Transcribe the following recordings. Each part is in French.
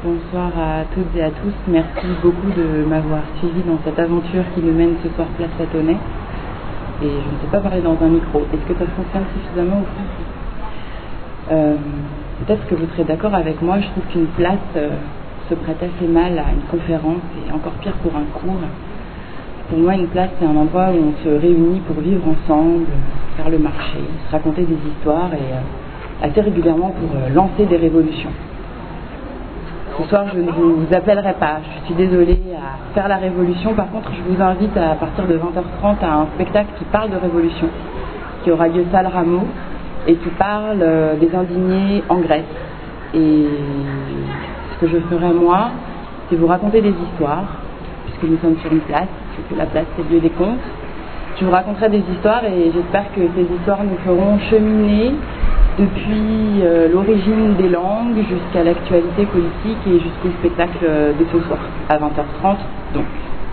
Bonsoir à toutes et à tous. Merci beaucoup de m'avoir suivi dans cette aventure qui nous mène ce soir place Satonnet. Et je ne sais pas parler dans un micro. Est-ce que ça fonctionne suffisamment ou pas? Peut-être que vous serez d'accord avec moi. Je trouve qu'une place se prête assez mal à une conférence et encore pire pour un cours. Pour moi, une place, c'est un endroit où on se réunit pour vivre ensemble, faire le marché, se raconter des histoires et assez régulièrement pour lancer des révolutions. Ce soir, je ne vous appellerai pas. Je suis désolée à faire la révolution. Par contre, je vous invite à partir de 20h30 à un spectacle qui parle de révolution, qui aura lieu salle Rameau et qui parle des indignés en Grèce. Et ce que je ferai moi, c'est vous raconter des histoires, puisque nous sommes sur une place, puisque la place c'est le lieu des contes. Je vous raconterai des histoires et j'espère que ces histoires nous feront cheminer depuis l'origine des langues jusqu'à l'actualité politique et jusqu'au spectacle de ce soir, à 20h30 donc.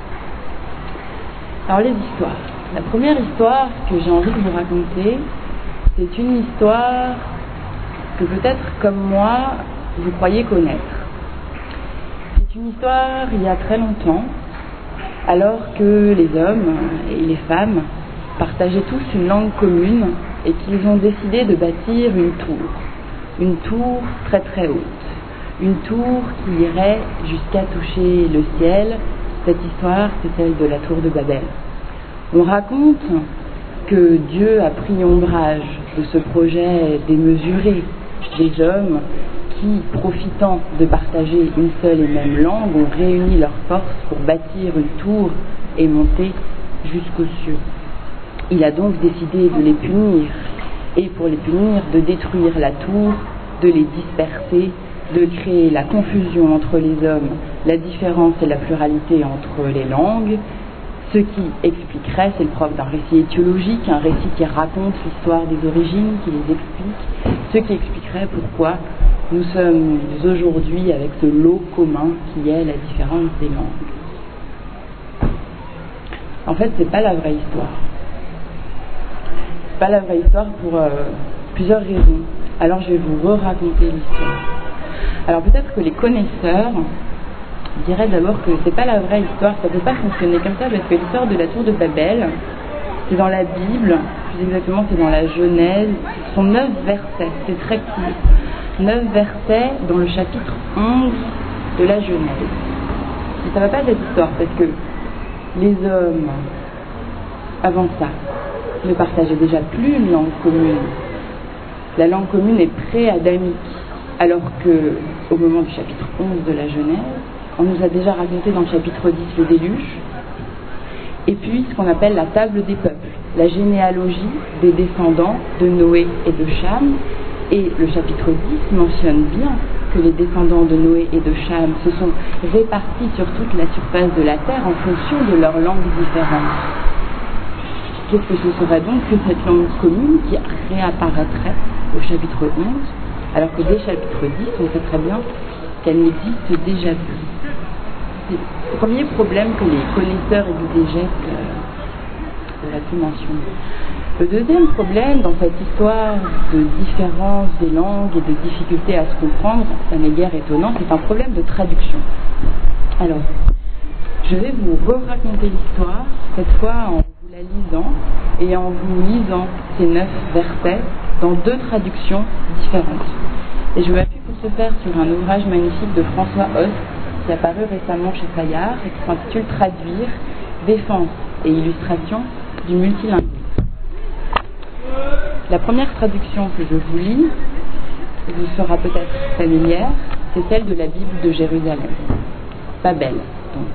Alors les histoires. La première histoire que j'ai envie de vous raconter, c'est une histoire que peut-être comme moi, vous croyez connaître. C'est une histoire il y a très longtemps, alors que les hommes et les femmes partageaient tous une langue commune et qu'ils ont décidé de bâtir une tour très très haute, une tour qui irait jusqu'à toucher le ciel. Cette histoire, c'est celle de la tour de Babel. On raconte que Dieu a pris ombrage de ce projet démesuré des hommes qui, profitant de partager une seule et même langue, ont réuni leurs forces pour bâtir une tour et monter jusqu'aux cieux. Il a donc décidé de les punir, et pour les punir, de détruire la tour, de les disperser, de créer la confusion entre les hommes, la différence et la pluralité entre les langues, ce qui expliquerait, c'est le propre d'un récit étiologique, un récit qui raconte l'histoire des origines, qui les explique, ce qui expliquerait pourquoi nous sommes aujourd'hui avec ce lot commun qui est la différence des langues. En fait, c'est pas la vraie histoire. Pas la vraie histoire pour plusieurs raisons. Alors je vais vous raconter l'histoire. Alors peut-être que les connaisseurs diraient d'abord que c'est pas la vraie histoire, ça peut pas fonctionner comme ça parce que l'histoire de la tour de Babel, c'est dans la Bible, plus exactement c'est dans la Genèse, ce sont 9 versets, c'est très court. 9 versets dans le chapitre 11 de la Genèse. Et ça va pas cette histoire parce que les hommes, avant ça, ne partageaient déjà plus une langue commune. La langue commune est pré-adamique, alors que, au moment du chapitre 11 de la Genèse, on nous a déjà raconté dans le chapitre 10 le déluge, et puis ce qu'on appelle la table des peuples, la généalogie des descendants de Noé et de Cham, et le chapitre 10 mentionne bien que les descendants de Noé et de Cham se sont répartis sur toute la surface de la terre en fonction de leurs langues différentes. Qu'est-ce que ce serait donc que cette langue commune qui réapparaîtrait au chapitre 11, alors que dès le chapitre 10, on sait très bien qu'elle n'existe déjà plus. C'est le premier problème que les connaisseurs exégètes auraient pu mentionner. Le deuxième problème dans cette histoire de différence des langues et de difficulté à se comprendre, ça n'est guère étonnant, c'est un problème de traduction. Alors, je vais vous raconter l'histoire, cette fois en vous la lisant et en vous lisant ces 9 versets dans 2 traductions différentes. Et je m'appuie pour ce faire sur un ouvrage magnifique de François Host qui est apparu récemment chez Fayard et qui s'intitule Traduire, défense et illustration du multilinguisme. La première traduction que je vous lis vous sera peut-être familière, c'est celle de la Bible de Jérusalem. Babel, donc.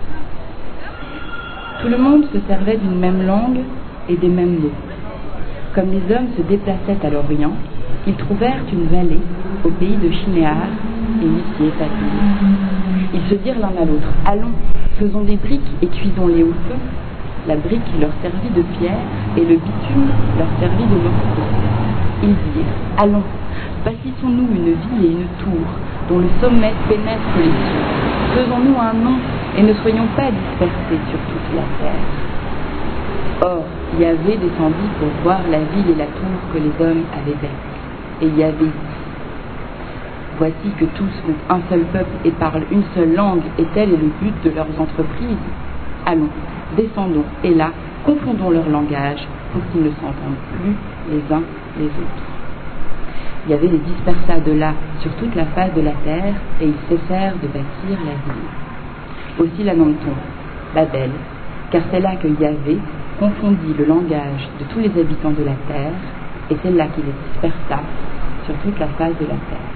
Tout le monde se servait d'une même langue et des mêmes mots. Comme les hommes se déplaçaient à l'Orient, ils trouvèrent une vallée au pays de Shinéar et y s'y établirent. Ils se dirent l'un à l'autre, « Allons, faisons des briques et cuisons-les au feu. » La brique leur servit de pierre et le bitume leur servit de morceau. Ils dirent, « Allons, bâtissons-nous une ville et une tour, dont le sommet pénètre les cieux. Faisons-nous un nom et ne soyons pas dispersés sur toute la terre. » Or, Yahvé descendit pour voir la ville et la tour que les hommes avaient bâties. Et Yahvé dit, Voici que tous sont un seul peuple et parlent une seule langue, et tel est le but de leurs entreprises. Allons, descendons, et là, confondons leur langage pour qu'ils ne s'entendent plus les uns les autres. Il y avait les dispersa de là sur toute la face de la terre, et ils cessèrent de bâtir la ville. Aussi la nomme-t-on Babel, car c'est là que Yahvé confondit le langage de tous les habitants de la terre, et c'est là qu'il les dispersa sur toute la face de la terre.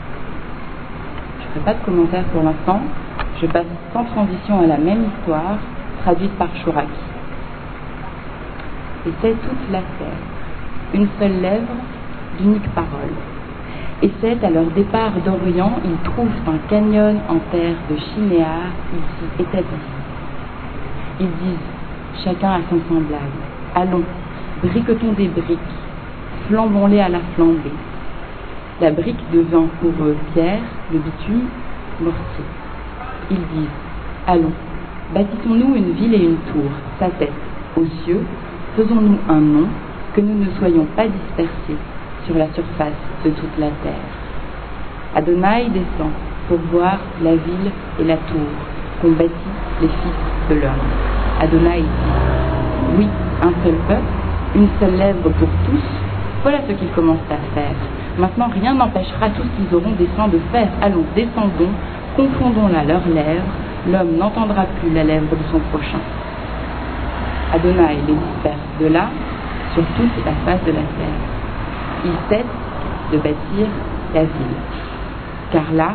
Je ne ferai pas de commentaires pour l'instant, je passe sans transition à la même histoire, traduite par Chouraki. Et c'est toute la terre, une seule lèvre, d'unique parole. Et c'est à leur départ d'Orient, ils trouvent un canyon en terre de Shinéar, ils s'y établissent. Ils disent, chacun à son semblable, allons, briquetons des briques, flambons-les à la flambée. La brique devint pour eux pierre, le bitume, mortier. Ils disent, allons, bâtissons-nous une ville et une tour, sa tête, aux cieux, faisons-nous un nom, que nous ne soyons pas dispersés sur la surface de toute la terre. Adonai descend pour voir la ville et la tour qu'ont bâti les fils de l'homme. Adonai dit, oui, un seul peuple, une seule lèvre pour tous, voilà ce qu'ils commencent à faire. Maintenant, rien n'empêchera tout ce qu'ils auront des soins de faire. Allons, descendons, confondons là leurs lèvres, l'homme n'entendra plus la lèvre de son prochain. Adonai les disperse de là sur toute la face de la terre. Il cesse de bâtir la ville. Car là,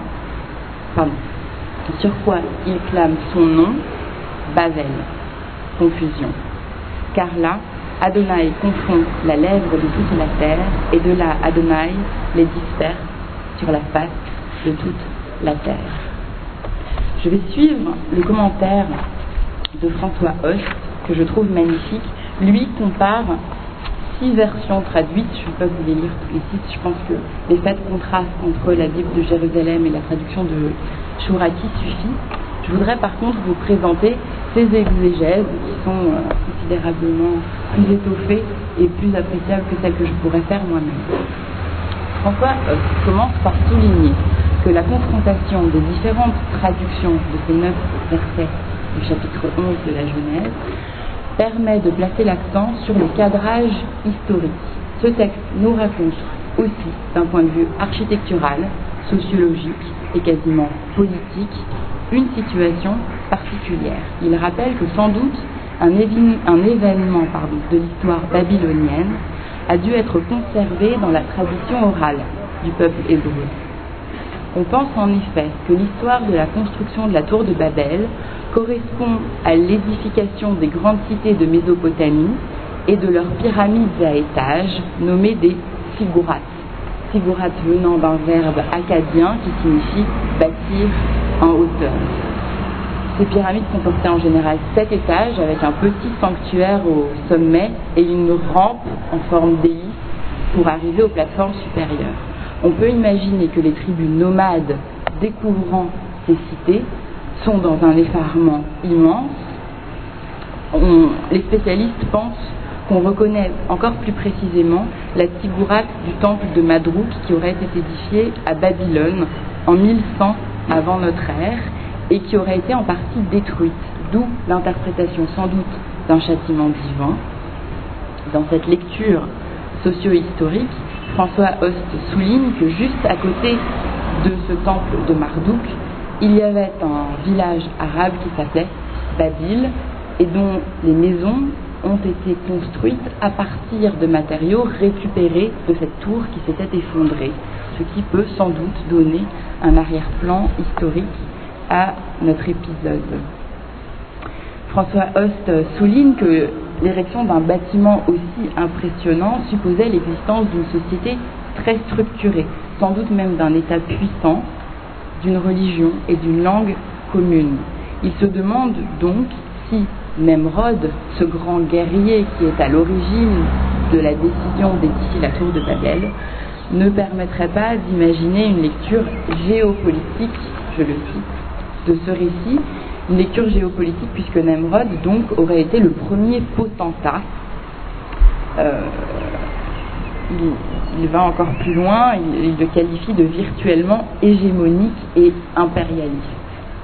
sur quoi il clame son nom, Babel, confusion. Car là, Adonai confond la lèvre de toute la terre, et de là, Adonai les disperse sur la face de toute la terre. Je vais suivre le commentaire de François Host, que je trouve magnifique. Lui compare 6 versions traduites. Je ne vais pas vous les lire tous les 6. Je pense que l'effet de contraste entre la Bible de Jérusalem et la traduction de Chouraki suffit. Je voudrais par contre vous présenter ces exégèses qui sont considérablement plus étoffées et plus appréciables que celles que je pourrais faire moi-même. François commence par souligner que la confrontation des différentes traductions de ces 9 versets du chapitre 11 de la Genèse permet de placer l'accent sur le cadrage historique. Ce texte nous raconte aussi, d'un point de vue architectural, sociologique et quasiment politique, une situation particulière. Il rappelle que sans doute un événement de l'histoire babylonienne a dû être conservé dans la tradition orale du peuple hébreu. On pense en effet que l'histoire de la construction de la tour de Babel correspond à l'édification des grandes cités de Mésopotamie et de leurs pyramides à étages nommées des figurates. Figurate venant d'un verbe acadien qui signifie bâtir en hauteur. Ces pyramides comportaient en général 7 étages avec un petit sanctuaire au sommet et une rampe en forme d'hélice pour arriver aux plateformes supérieures. On peut imaginer que les tribus nomades découvrant ces cités sont dans un effarement immense. Les spécialistes pensent qu'on reconnaît encore plus précisément la Tigurate du temple de Madrouk qui aurait été édifiée à Babylone en 1100 avant notre ère et qui aurait été en partie détruite, d'où l'interprétation sans doute d'un châtiment divin. Dans cette lecture socio-historique, François Host souligne que juste à côté de ce temple de Marduk, il y avait un village arabe qui s'appelait Babil et dont les maisons ont été construites à partir de matériaux récupérés de cette tour qui s'était effondrée, ce qui peut sans doute donner un arrière-plan historique à notre épisode. François Host souligne que l'érection d'un bâtiment aussi impressionnant supposait l'existence d'une société très structurée, sans doute même d'un État puissant, d'une religion et d'une langue commune. Il se demande donc si Nemrod, ce grand guerrier qui est à l'origine de la décision d'édifier la tour de Babel, ne permettrait pas d'imaginer une lecture géopolitique, je le cite, de ce récit, une lecture géopolitique puisque Nemrod donc aurait été le premier potentat il va encore plus loin, il le qualifie de virtuellement hégémonique et impérialiste.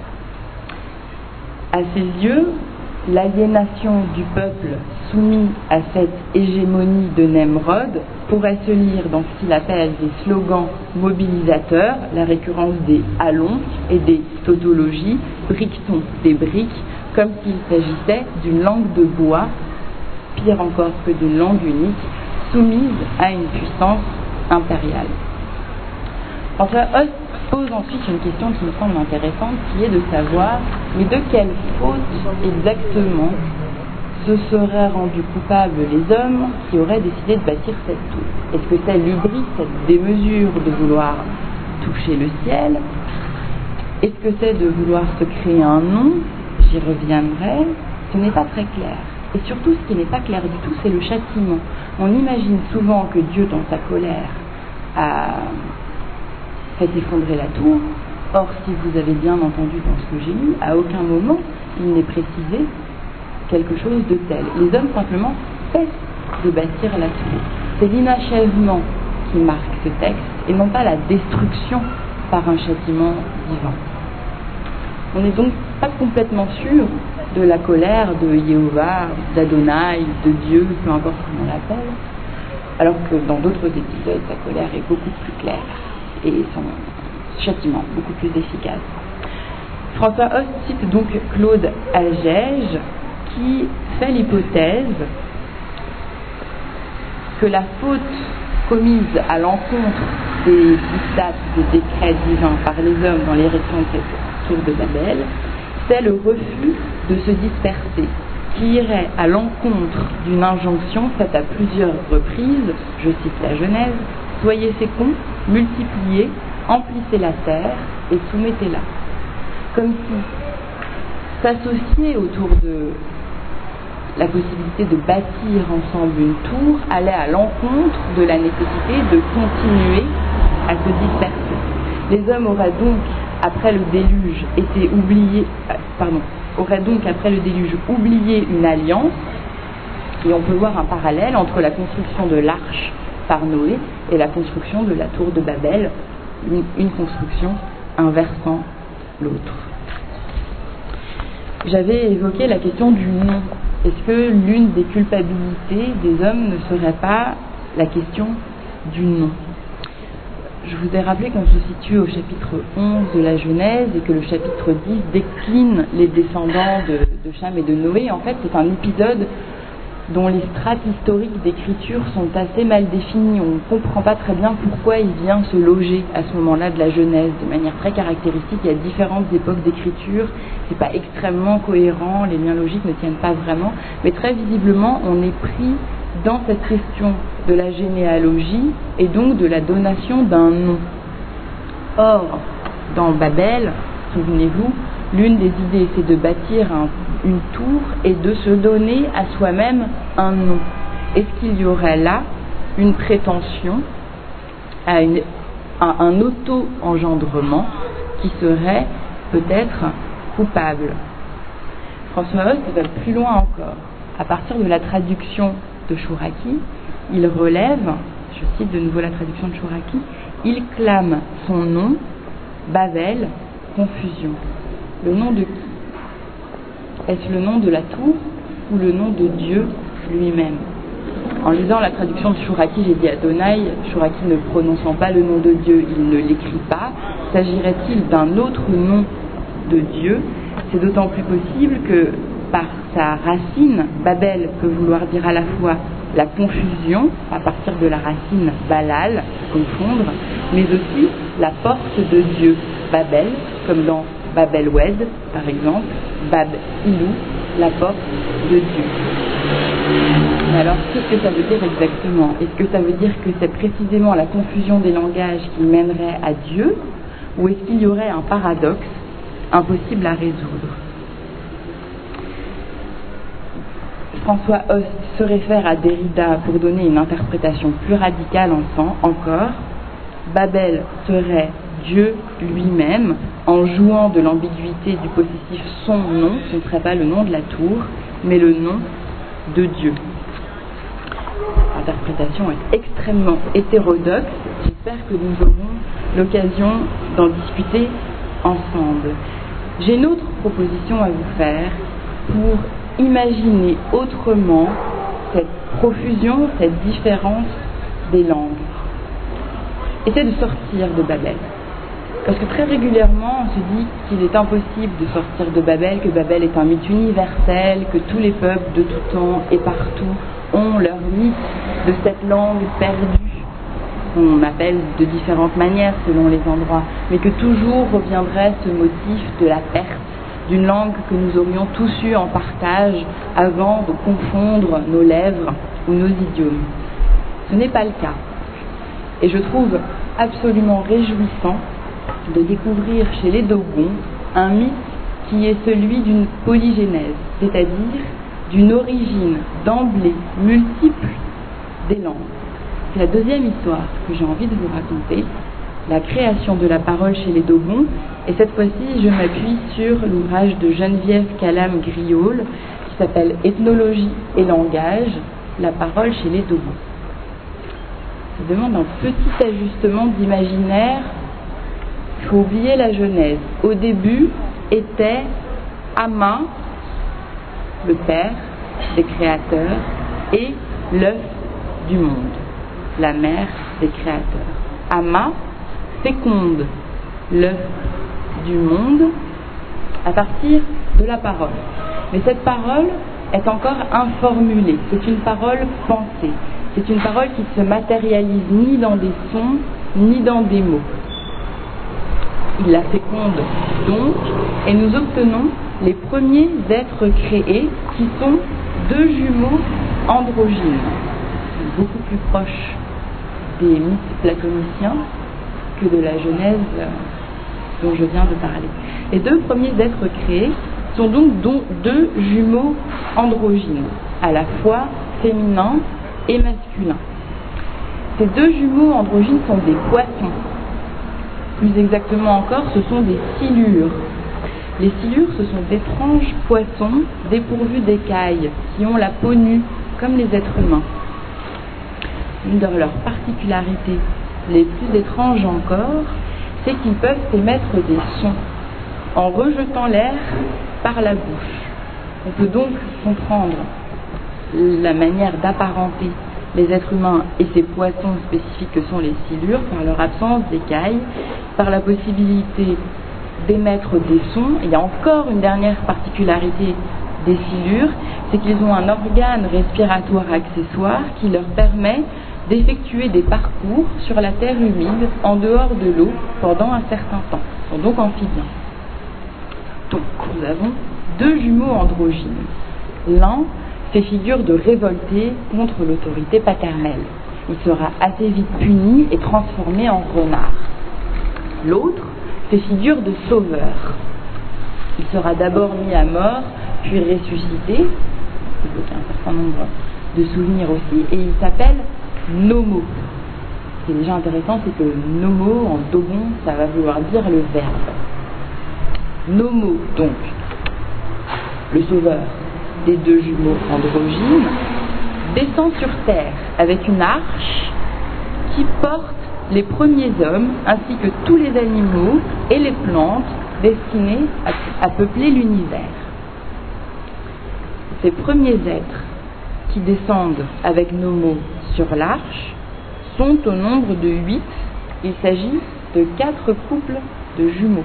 À ses yeux, l'aliénation du peuple soumis à cette hégémonie de Nemrod pourrait se lire dans ce qu'il appelle des slogans mobilisateurs, la récurrence des allons et des tautologies, brique-t-on des briques, comme s'il s'agissait d'une langue de bois, pire encore que d'une langue unique, soumise à une puissance impériale. François Host pose ensuite une question qui me semble intéressante, qui est de savoir, mais de quelle faute exactement se seraient rendus coupables les hommes qui auraient décidé de bâtir cette tour? Est-ce que c'est l'hubris, cette démesure de vouloir toucher le ciel? Est-ce que c'est de vouloir se créer un nom? J'y reviendrai. Ce n'est pas très clair. Et surtout, ce qui n'est pas clair du tout, c'est le châtiment. On imagine souvent que Dieu, dans sa colère, a fait effondrer la tour. Or, si vous avez bien entendu dans ce que j'ai lu, à aucun moment il n'est précisé quelque chose de tel. Les hommes simplement cessent de bâtir la tour. C'est l'inachèvement qui marque ce texte et non pas la destruction par un châtiment divin. On n'est donc pas complètement sûr de la colère de Jéhovah, d'Adonai, de Dieu, peu importe comment on l'appelle, alors que dans d'autres épisodes, sa colère est beaucoup plus claire et son châtiment beaucoup plus efficace. François Host cite donc Claude Agege qui fait l'hypothèse que la faute commise à l'encontre des dictats, des décrets divins par les hommes dans l'érection de cette tour de Babel, c'est le refus de se disperser, qui irait à l'encontre d'une injonction faite à plusieurs reprises, je cite la Genèse, « Soyez féconds, multipliez, emplissez la terre et soumettez-la ». Comme si s'associer autour de la possibilité de bâtir ensemble une tour allait à l'encontre de la nécessité de continuer à se disperser. Les hommes auraient donc, après le déluge, oublié une alliance, et on peut voir un parallèle entre la construction de l'arche par Noé et la construction de la tour de Babel, une construction inversant l'autre. J'avais évoqué la question du nom. Est-ce que l'une des culpabilités des hommes ne serait pas la question du nom? Je vous ai rappelé qu'on se situe au chapitre 11 de la Genèse et que le chapitre 10 décline les descendants de Cham et de Noé. En fait, c'est un épisode dont les strates historiques d'écriture sont assez mal définies. On ne comprend pas très bien pourquoi il vient se loger à ce moment-là de la Genèse. De manière très caractéristique, il y a différentes époques d'écriture. C'est pas extrêmement cohérent, les liens logiques ne tiennent pas vraiment. Mais très visiblement, on est pris dans cette question de la généalogie et donc de la donation d'un nom. Or, dans Babel, souvenez-vous, l'une des idées, c'est de bâtir une tour et de se donner à soi-même un nom. Est-ce qu'il y aurait là une prétention à un auto-engendrement qui serait peut-être coupable? François Host va plus loin encore. À partir de la traduction de Chouraki, il relève, je cite de nouveau la traduction de Chouraki, il clame son nom, Babel, confusion. Le nom de qui? Est-ce le nom de la tour ou le nom de Dieu lui-même? En lisant la traduction de Chouraki, j'ai dit Adonai, Chouraki ne prononçant pas le nom de Dieu, il ne l'écrit pas. S'agirait-il d'un autre nom de Dieu? C'est d'autant plus possible que par sa racine, Babel peut vouloir dire à la fois la confusion, à partir de la racine Balal, confondre, mais aussi la porte de Dieu, Babel, comme dans Babel Wed, par exemple, Bab Ilou, la porte de Dieu. Mais alors, qu'est-ce que ça veut dire exactement? Est-ce que ça veut dire que c'est précisément la confusion des langages qui mènerait à Dieu, ou est-ce qu'il y aurait un paradoxe impossible à résoudre? François Host se réfère à Derrida pour donner une interprétation plus radicale encore. Babel serait Dieu lui-même, en jouant de l'ambiguïté du possessif son nom, ce ne serait pas le nom de la tour, mais le nom de Dieu. interprétation est extrêmement hétérodoxe. J'espère que nous aurons l'occasion d'en discuter ensemble. J'ai une autre proposition à vous faire pour imaginer autrement cette profusion, cette différence des langues. Et c'est de sortir de Babel. Parce que très régulièrement, on se dit qu'il est impossible de sortir de Babel, que Babel est un mythe universel, que tous les peuples de tout temps et partout ont leur mythe de cette langue perdue, qu'on appelle de différentes manières selon les endroits, mais que toujours reviendrait ce motif de la perte d'une langue que nous aurions tous eue en partage avant de confondre nos lèvres ou nos idiomes. Ce n'est pas le cas. Et je trouve absolument réjouissant de découvrir chez les Dogons un mythe qui est celui d'une polygénèse, c'est-à-dire d'une origine d'emblée multiple des langues. C'est la deuxième histoire que j'ai envie de vous raconter, la création de la parole chez les Dogons, et cette fois-ci je m'appuie sur l'ouvrage de Geneviève Calame-Griaule qui s'appelle Ethnologie et langage, la parole chez les Dogons. Ça demande un petit ajustement d'imaginaire. Il faut oublier la Genèse. Au début était Ama, le père des créateurs, et l'œuf du monde, la mère des créateurs. Ama féconde l'œuf du monde à partir de la parole. Mais cette parole est encore informulée. C'est une parole pensée. C'est une parole qui ne se matérialise ni dans des sons, ni dans des mots. Il la féconde donc, et nous obtenons les premiers êtres créés qui sont deux jumeaux androgynes, beaucoup plus proches des mythes platoniciens que de la Genèse dont je viens de parler. Les deux premiers êtres créés sont donc deux jumeaux androgynes, à la fois féminins et masculins. Ces deux jumeaux androgynes sont des poissons. Plus exactement encore, ce sont des silures. Les silures, ce sont d'étranges poissons dépourvus d'écailles, qui ont la peau nue, comme les êtres humains. Une de leurs particularités les plus étranges encore, c'est qu'ils peuvent émettre des sons en rejetant l'air par la bouche. On peut donc comprendre la manière d'apparenter les êtres humains et ces poissons spécifiques que sont les silures par leur absence d'écailles, par la possibilité d'émettre des sons. Il y a encore une dernière particularité des silures, c'est qu'ils ont un organe respiratoire accessoire qui leur permet d'effectuer des parcours sur la terre humide en dehors de l'eau pendant un certain temps. Ils sont donc amphibiens. Donc nous avons deux jumeaux androgynes. L'un fait figure de révolté contre l'autorité paternelle. Il sera assez vite puni et transformé en renard. L'autre fait figure de sauveur. Il sera d'abord mis à mort, puis ressuscité. Il évoque un certain nombre de souvenirs aussi, et il s'appelle Nomo. Ce qui est déjà intéressant, c'est que Nomo, en dogon, ça va vouloir dire le verbe. Nomo, donc, le sauveur des deux jumeaux androgynes, descend sur terre avec une arche qui porte les premiers hommes ainsi que tous les animaux et les plantes destinés à peupler l'univers. Ces premiers êtres qui descendent avec Nomo sur l'arche sont au nombre de 8. Il s'agit de 4 couples de jumeaux.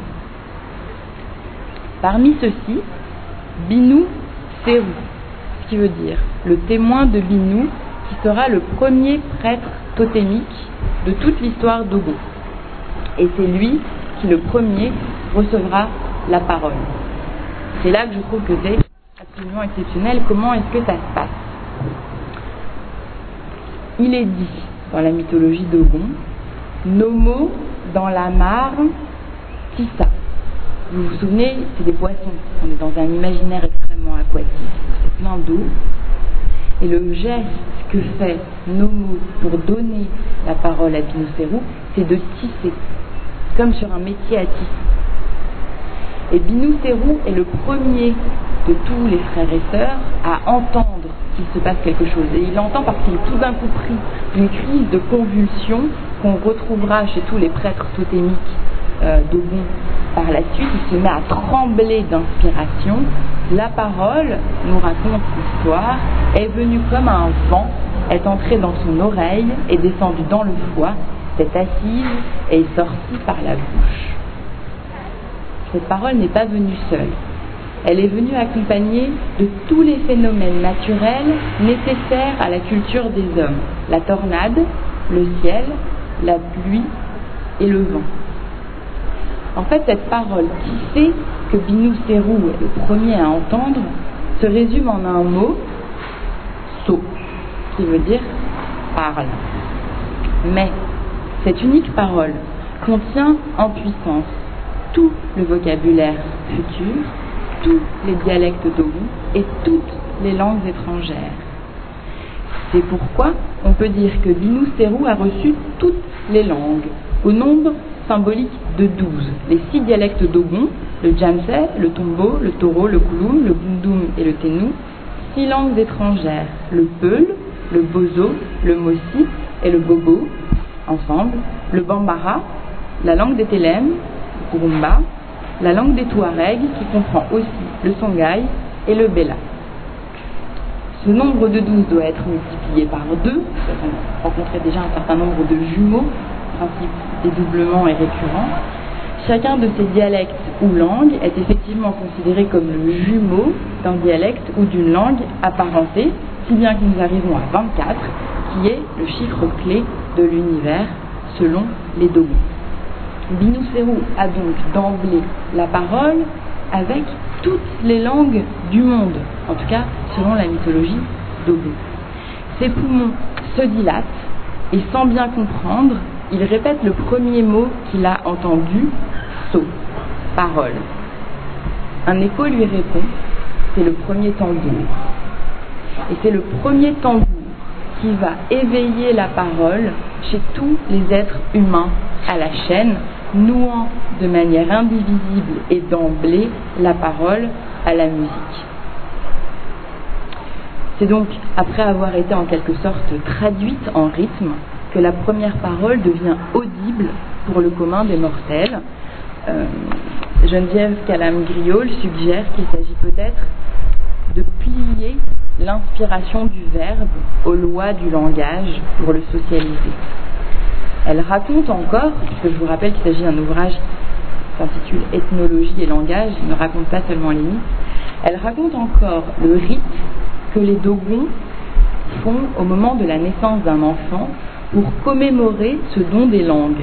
Parmi ceux-ci, Binu Seru, ce qui veut dire le témoin de Binu, qui sera le premier prêtre totémique de toute l'histoire d'Ogon. Et c'est lui qui, le premier, recevra la parole. C'est là que je trouve que c'est absolument exceptionnel. Comment est-ce que ça se passe ? Il est dit dans la mythologie d'Ogon, Nomo dans la mare Tissa. Vous vous souvenez, c'est des poissons. On est dans un imaginaire extrêmement aquatique. C'est plein d'eau. Et le geste que fait Nomo pour donner la parole à Binu Seru, c'est de tisser, comme sur un métier à tisser. Et Binu Seru est le premier de tous les frères et sœurs à entendre qu'il se passe quelque chose. Et il l'entend parce qu'il est tout d'un coup pris d'une crise de convulsion qu'on retrouvera chez tous les prêtres totémiques d'Ogun par la suite. Il se met à trembler d'inspiration. La parole, nous raconte l'histoire, est venue comme un vent, est entrée dans son oreille, est descendue dans le foie, s'est assise et est sortie par la bouche. Cette parole n'est pas venue seule. Elle est venue accompagnée de tous les phénomènes naturels nécessaires à la culture des hommes. La tornade, le ciel, la pluie et le vent. En fait, cette parole qui fait que Binu Serou est le premier à entendre se résume en un mot, so, qui veut dire parle. Mais cette unique parole contient en puissance tout le vocabulaire futur, tous les dialectes d'Ogun et toutes les langues étrangères. C'est pourquoi on peut dire que Binu Serou a reçu toutes les langues, au nombre symbolique de 12. Les 6 dialectes d'Ogun, le Djamsé, le Tombo, le Toro, le Kouloum, le Bundum et le Ténou, 6 langues étrangères, le Peul, le Bozo, le Mossi et le Bobo, ensemble, le Bambara, la langue des Télèmes, le Kurumba, la langue des Touaregs qui comprend aussi le Songhai et le Bela. Ce nombre de 12 doit être multiplié par 2, on rencontrait déjà un certain nombre de jumeaux, le principe des doublements est récurrent. Chacun de ces dialectes ou langues est effectivement considéré comme le jumeau d'un dialecte ou d'une langue apparentée, si bien que nous arrivons à 24, qui est le chiffre clé de l'univers selon les Dogon. Binu Serou a donc d'emblée la parole avec toutes les langues du monde, en tout cas selon la mythologie d'Ogun. Ses poumons se dilatent et sans bien comprendre, il répète le premier mot qu'il a entendu, so, parole. Un écho lui répond, c'est le premier tambour. Et c'est le premier tambour qui va éveiller la parole chez tous les êtres humains à la chaîne, nouant de manière indivisible et d'emblée la parole à la musique. C'est donc après avoir été en quelque sorte traduite en rythme que la première parole devient audible pour le commun des mortels. Geneviève Calam-Griol suggère qu'il s'agit peut-être de plier l'inspiration du verbe aux lois du langage pour le socialiser. Elle raconte encore, puisque je vous rappelle qu'il s'agit d'un ouvrage qui s'intitule Ethnologie et langage, il ne raconte pas seulement les mythes, elle raconte encore le rite que les Dogons font au moment de la naissance d'un enfant pour commémorer ce don des langues.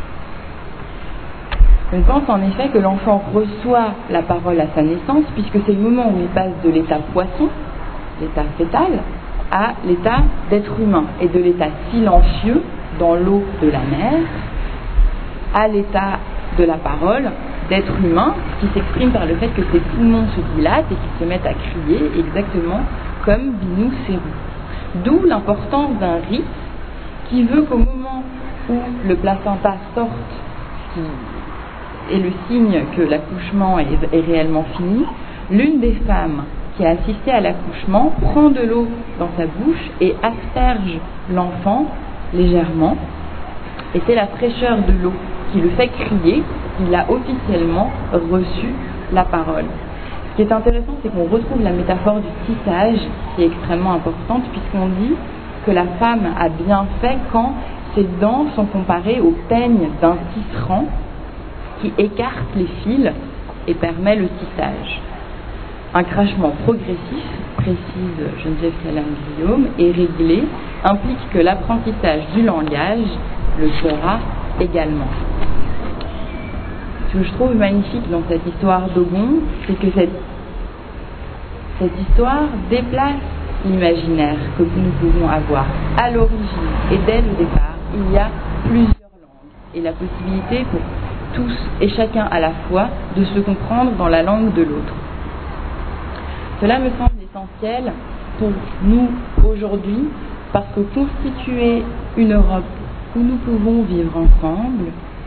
On pense en effet que l'enfant reçoit la parole à sa naissance, puisque c'est le moment où il passe de l'état poisson, l'état fœtal, à l'état d'être humain, et de l'état silencieux dans l'eau de la mer, à l'état de la parole d'être humain, qui s'exprime par le fait que ses poumons se dilatent et qu'ils se mettent à crier, exactement comme Binu Serou. D'où l'importance d'un rite qui veut qu'au moment où le placenta sorte, qui est le signe que l'accouchement est réellement fini, l'une des femmes qui a assisté à l'accouchement prend de l'eau dans sa bouche et asperge l'enfant légèrement, et c'est la fraîcheur de l'eau qui le fait crier. Il a officiellement reçu la parole. Ce qui est intéressant, c'est qu'on retrouve la métaphore du tissage qui est extrêmement importante, puisqu'on dit que la femme a bien fait quand ses dents sont comparées au peigne d'un tisserand qui écarte les fils et permet le tissage. Un crachement progressif, précise Geneviève Calam-Guillaume, et réglé, implique que l'apprentissage du langage le sera également. Ce que je trouve magnifique dans cette histoire d'Ogun, c'est que cette histoire déplace l'imaginaire que nous pouvons avoir. À l'origine et dès le départ, il y a plusieurs langues et la possibilité pour tous et chacun à la fois de se comprendre dans la langue de l'autre. Cela me semble essentiel pour nous aujourd'hui, parce que constituer une Europe où nous pouvons vivre ensemble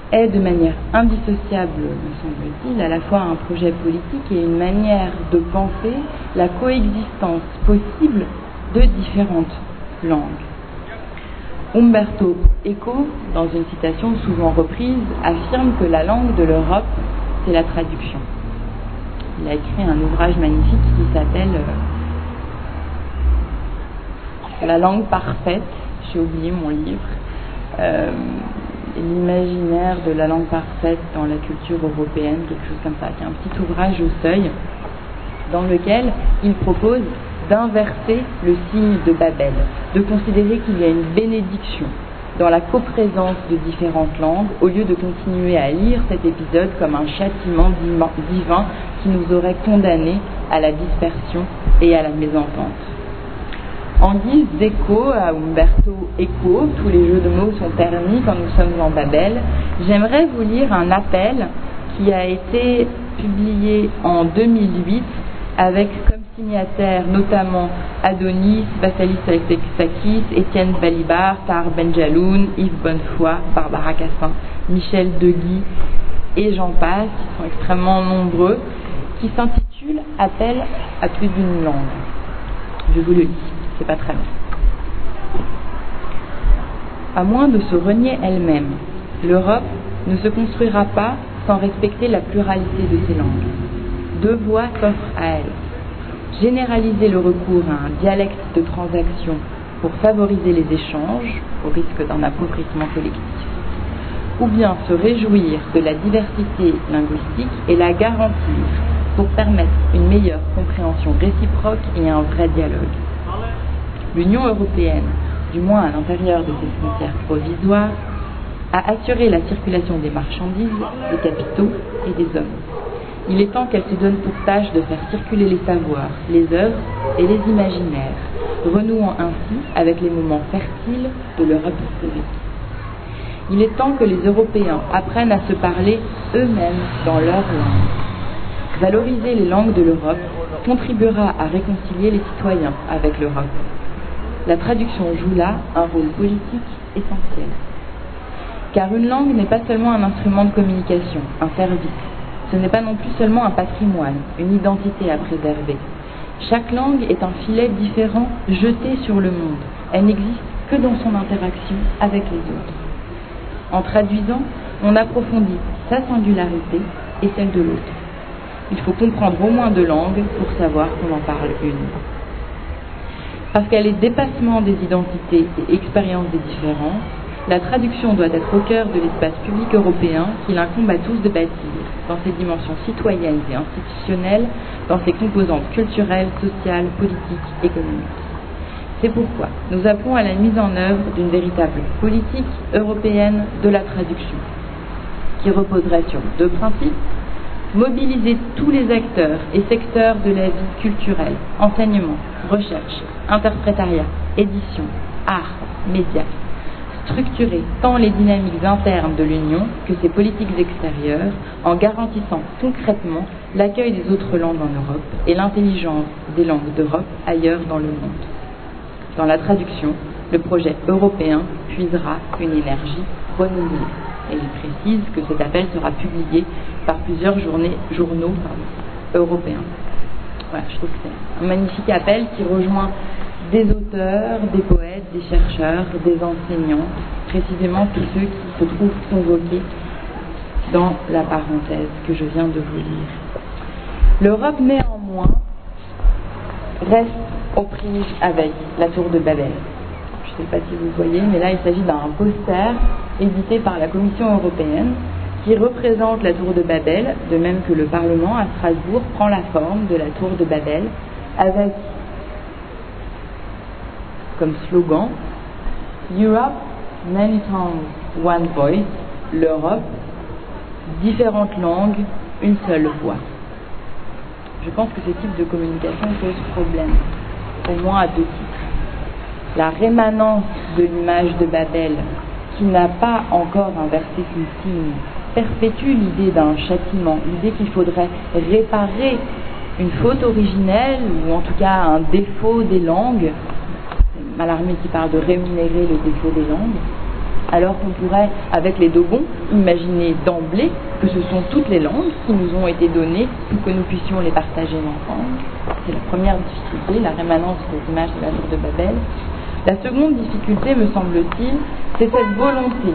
est de manière indissociable, me semble-t-il, à la fois un projet politique et une manière de penser la coexistence possible de différentes langues. Umberto Eco, dans une citation souvent reprise, affirme que la langue de l'Europe, c'est la traduction. Il a écrit un ouvrage magnifique qui s'appelle La langue parfaite. J'ai oublié mon livre. L'imaginaire de la langue parfaite dans la culture européenne, quelque chose comme ça, qui est un petit ouvrage au seuil dans lequel il propose d'inverser le signe de Babel, de considérer qu'il y a une bénédiction dans la coprésence de différentes langues, au lieu de continuer à lire cet épisode comme un châtiment divin qui nous aurait condamnés à la dispersion et à la mésentente. En guise d'écho à Umberto Eco, tous les jeux de mots sont permis quand nous sommes en Babel, j'aimerais vous lire un appel qui a été publié en 2008 avec comme signataires notamment Adonis, Vassalis Alexakis, Étienne Balibar, Tahar Benjaloun, Yves Bonnefoy, Barbara Cassin, Michel Deguy et j'en passe, qui sont extrêmement nombreux, qui s'intitule « Appel à plus d'une langue ». Je vous le lis, c'est pas très long. À moins de se renier elle-même, l'Europe ne se construira pas sans respecter la pluralité de ses langues. Deux voies s'offrent à elle. Généraliser le recours à un dialecte de transaction pour favoriser les échanges, au risque d'un appauvrissement collectif, ou bien se réjouir de la diversité linguistique et la garantir pour permettre une meilleure compréhension réciproque et un vrai dialogue. L'Union européenne, du moins à l'intérieur de ses frontières provisoires, a assuré la circulation des marchandises, des capitaux et des hommes. Il est temps qu'elle se donne pour tâche de faire circuler les savoirs, les œuvres et les imaginaires, renouant ainsi avec les moments fertiles de l'Europe historique. Il est temps que les Européens apprennent à se parler eux-mêmes dans leur langue. Valoriser les langues de l'Europe contribuera à réconcilier les citoyens avec l'Europe. La traduction joue là un rôle politique essentiel. Car une langue n'est pas seulement un instrument de communication, un service. Ce n'est pas non plus seulement un patrimoine, une identité à préserver. Chaque langue est un filet différent jeté sur le monde. Elle n'existe que dans son interaction avec les autres. En traduisant, on approfondit sa singularité et celle de l'autre. Il faut comprendre au moins deux langues pour savoir qu'on en parle une. Parce qu'elle est dépassement des identités et expérience des différences, la traduction doit être au cœur de l'espace public européen qu'il incombe à tous de bâtir, dans ses dimensions citoyennes et institutionnelles, dans ses composantes culturelles, sociales, politiques, économiques. C'est pourquoi nous appelons à la mise en œuvre d'une véritable politique européenne de la traduction, qui reposerait sur deux principes: mobiliser tous les acteurs et secteurs de la vie culturelle, enseignement, recherche, interprétariat, édition, art, médias, structurer tant les dynamiques internes de l'Union que ses politiques extérieures en garantissant concrètement l'accueil des autres langues en Europe et l'intelligence des langues d'Europe ailleurs dans le monde. Dans la traduction, le projet européen puisera une énergie renouvelée. Et il précise que cet appel sera publié par plusieurs journaux européens. Voilà, je trouve que c'est un magnifique appel qui rejoint des auteurs, des poètes, des chercheurs, des enseignants, précisément tous ceux qui se trouvent convoqués dans la parenthèse que je viens de vous lire. L'Europe, néanmoins, reste aux prises avec la tour de Babel. Je ne sais pas si vous voyez, mais là il s'agit d'un poster édité par la Commission européenne qui représente la tour de Babel, de même que le Parlement à Strasbourg prend la forme de la tour de Babel, avec comme slogan Europe, many tongues, one voice, l'Europe, différentes langues, une seule voix. Je pense que ce type de communication pose problème, au moins à deux titres. La rémanence de l'image de Babel, qui n'a pas encore inversé son signe, perpétue l'idée d'un châtiment, l'idée qu'il faudrait réparer une faute originelle, ou en tout cas un défaut des langues. C'est Mallarmé qui parle de rémunérer le défaut des langues. alors qu'on pourrait, avec les Dogons, imaginer d'emblée que ce sont toutes les langues qui nous ont été données pour que nous puissions les partager ensemble. C'est la première difficulté, la rémanence des images de la tour de Babel. La seconde difficulté, me semble-t-il, c'est cette volonté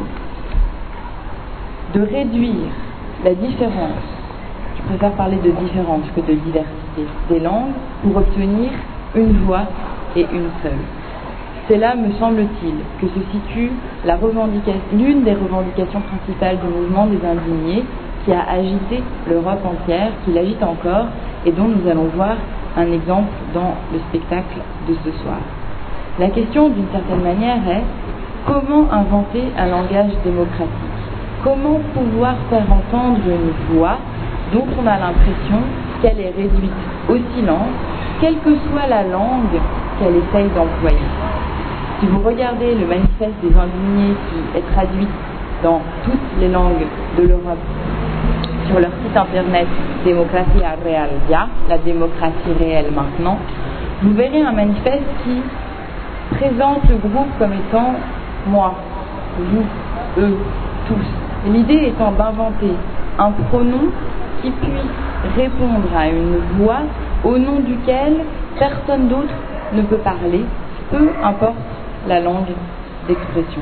de réduire la différence, je préfère parler de différence que de diversité, des langues pour obtenir une voix et une seule. C'est là, me semble-t-il, que se situe l'une des revendications principales du mouvement des indignés qui a agité l'Europe entière, qui l'agite encore et dont nous allons voir un exemple dans le spectacle de ce soir. La question, d'une certaine manière, est comment inventer un langage démocratique? Comment pouvoir faire entendre une voix dont on a l'impression qu'elle est réduite au silence, quelle que soit la langue qu'elle essaye d'employer? Si vous regardez le manifeste des indignés qui est traduit dans toutes les langues de l'Europe sur leur site internet Democracia Real Ya, la démocratie réelle maintenant, vous verrez un manifeste qui présente le groupe comme étant moi, vous, eux, tous. L'idée étant d'inventer un pronom qui puisse répondre à une voix au nom duquel personne d'autre ne peut parler, peu importe la langue d'expression.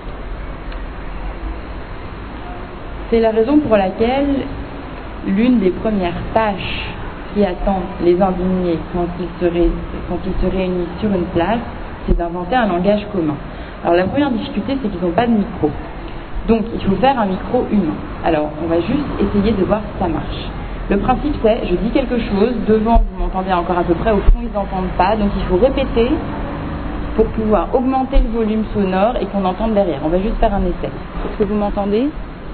C'est la raison pour laquelle l'une des premières tâches qui attend les indignés quand ils se réunissent sur une place, c'est d'inventer un langage commun. Alors la première difficulté, c'est qu'ils n'ont pas de micro. Donc il faut faire un micro humain. Alors on va juste essayer de voir si ça marche. Le principe c'est, je dis quelque chose, devant vous m'entendez encore à peu près, au fond ils n'entendent pas, donc il faut répéter pour pouvoir augmenter le volume sonore et qu'on entende derrière. On va juste faire un essai. Est-ce que vous m'entendez?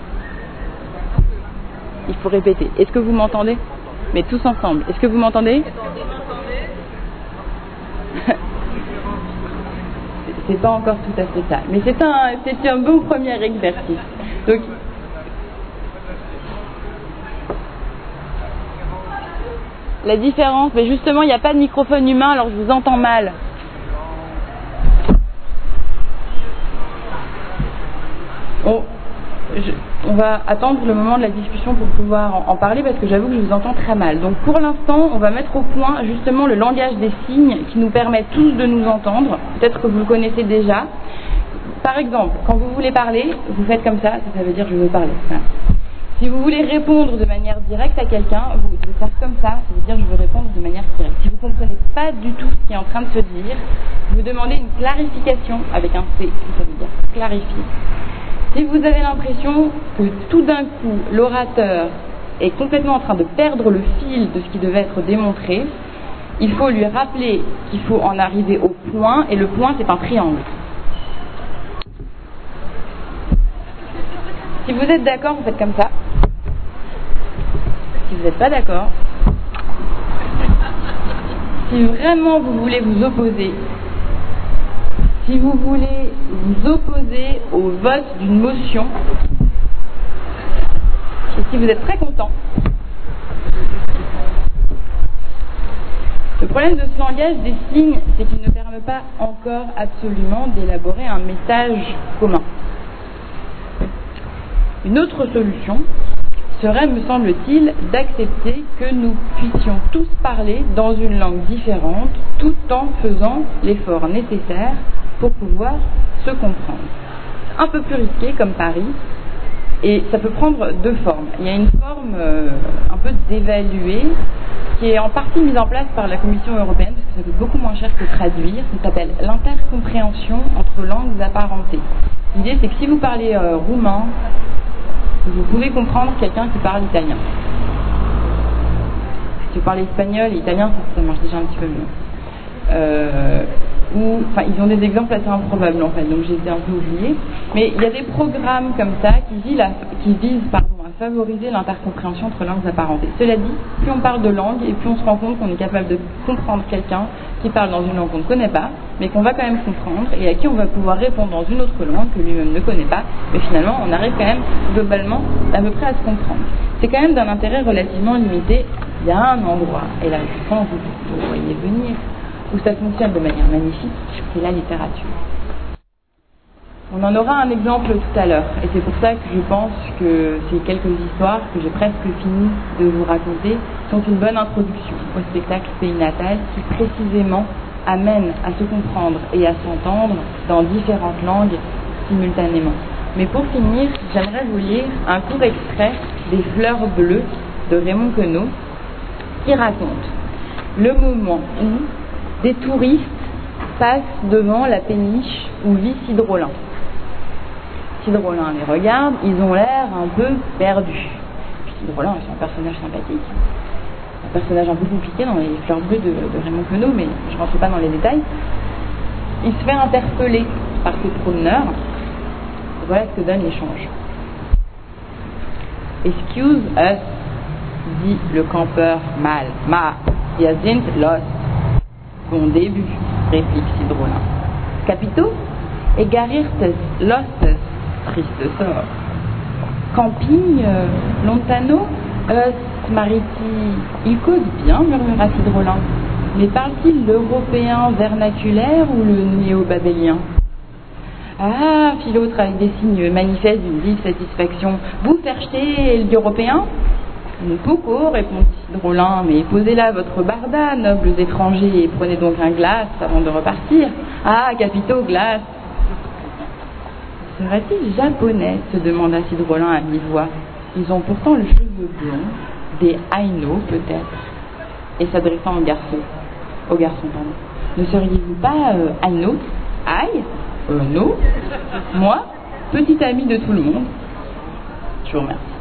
Il faut répéter. Est-ce que vous m'entendez? Mais tous ensemble. Est-ce que vous m'entendez? C'est pas encore tout à fait ça. Mais c'est un bon premier exercice. Donc, la différence, mais justement, il n'y a pas de microphone humain, alors je vous entends mal. On va attendre le moment de la discussion pour pouvoir en parler parce que j'avoue que je vous entends très mal. Donc pour l'instant, on va mettre au point justement le langage des signes qui nous permet tous de nous entendre. Peut-être que vous le connaissez déjà. Par exemple, quand vous voulez parler, vous faites comme ça veut dire je veux parler. Voilà. Si vous voulez répondre de manière directe à quelqu'un, vous devez faire comme ça veut dire je veux répondre de manière directe. Si vous ne comprenez pas du tout ce qui est en train de se dire, vous demandez une clarification avec un C, ça veut dire clarifier. Si vous avez l'impression que tout d'un coup l'orateur est complètement en train de perdre le fil de ce qui devait être démontré, il faut lui rappeler qu'il faut en arriver au point, et le point c'est un triangle. Si vous êtes d'accord, vous faites comme ça. Si vous n'êtes pas d'accord, si vraiment vous voulez vous opposer, si vous voulez vous opposer au vote d'une motion, et si vous êtes très content, le problème de ce langage des signes, c'est qu'il ne permet pas encore absolument d'élaborer un message commun. Une autre solution serait, me semble-t-il, d'accepter que nous puissions tous parler dans une langue différente tout en faisant l'effort nécessaire pour pouvoir se comprendre. Un peu plus risqué comme pari, et ça peut prendre deux formes. Il y a une forme un peu d'évaluer, qui est en partie mise en place par la Commission européenne, parce que ça coûte beaucoup moins cher que traduire. Ça s'appelle l'intercompréhension entre langues apparentées. L'idée, c'est que si vous parlez roumain, vous pouvez comprendre quelqu'un qui parle italien. Si vous parlez espagnol et italien, ça marche déjà un petit peu mieux. Ils ont des exemples assez improbables en fait, donc j'ai été un peu oubliée. Mais il y a des programmes comme ça qui visent à favoriser l'intercompréhension entre langues apparentées. Cela dit, plus on parle de langue et plus on se rend compte qu'on est capable de comprendre quelqu'un qui parle dans une langue qu'on ne connaît pas, mais qu'on va quand même comprendre et à qui on va pouvoir répondre dans une autre langue que lui-même ne connaît pas, mais finalement on arrive quand même globalement à peu près à se comprendre. C'est quand même d'un intérêt relativement limité. Il y a un endroit, et là je pense que vous voyez venir, où ça fonctionne de manière magnifique, c'est la littérature. On en aura un exemple tout à l'heure, et c'est pour ça que je pense que ces quelques histoires que j'ai presque fini de vous raconter sont une bonne introduction au spectacle Pays natal qui précisément amène à se comprendre et à s'entendre dans différentes langues simultanément. Mais pour finir, j'aimerais vous lire un court extrait des Fleurs bleues de Raymond Queneau qui raconte le moment où des touristes passent devant la péniche où vit Cidre Rollin. Cidre Rollin les regarde, ils ont l'air un peu perdus. Cidre Rollin, c'est un personnage sympathique, un personnage un peu compliqué dans les Fleurs bleues de Raymond Queneau, mais je ne rentre pas dans les détails. Il se fait interpeller par ces promeneurs. Voilà ce que donne l'échange. Excuse us, dit le campeur mal. Wir sind lost. Bon début, réplique Cidre Rollin. Capito, egarirtes lostes, triste sort. Camping, lontano, mariti. Il cause bien, murmura Cidre Rollin. Mais parle-t-il l'européen vernaculaire ou le néo-babélien? Ah, fit l'autre avec des signes manifestes d'une vive satisfaction. Vous cherchez l'européen? Poco, répondit Cidre Rollin, mais posez là votre barda, nobles étrangers, et prenez donc un glace avant de repartir. Ah, capitaux, glace. Serait-il japonais? Se demanda Cidre Rollin à mi-voix. Ils ont pourtant le cheveu blond, des Aino peut-être. Et s'adressant au garçon, pardon. Ne seriez-vous pas Aino? Aïe? Non. Moi, petit ami de tout le monde. Je vous remercie.